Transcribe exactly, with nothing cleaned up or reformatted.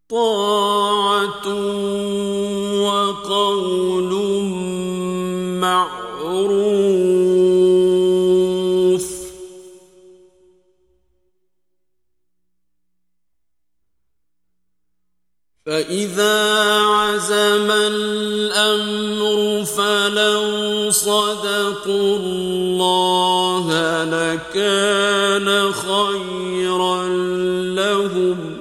طاعة وقول معروف. فإذا عزم الأمر فلو صدقوا الله لكان خيرا لهم